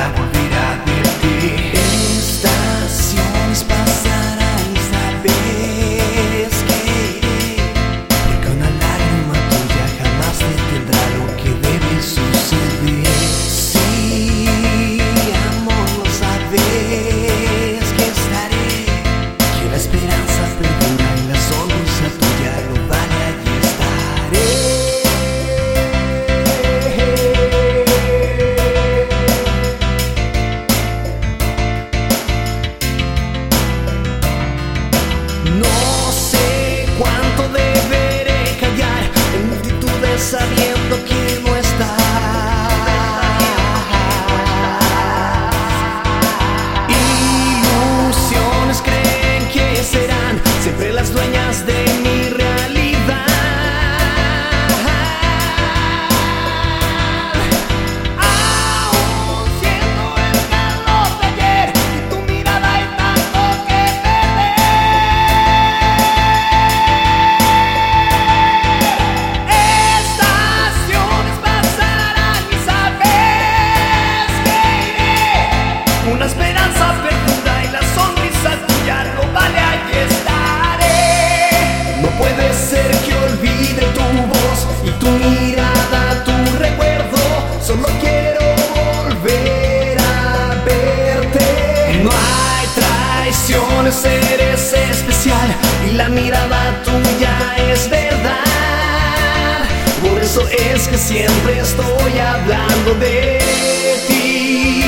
volver a verte. Estaciones pasarán y sabes que iré, porque una lágrima tuya jamás detendrá lo que debe suceder. Sí, amor, lo sabes que estaré, que la esperanza perdura y la sonrisa tuya lo vale, allí estaré. No sé cuánto deberé callar en multitudes sabiendo que no estás. Ilusiones creen que serán siempre las dueñas de mi realidad. Aún siendo el calor de ayer y tu mirada hay tanto que estaciones pasarán y sabes que iré. Una esperanza perdura y la sonrisa tuya no vale, allí estaré. No puede ser que olvide tu voz y tu mirada, tu recuerdo. Solo quiero volver a verte. No hay traiciones, eres especial y la mirada tuya es verdad. Por eso es que siempre estoy hablando de ti.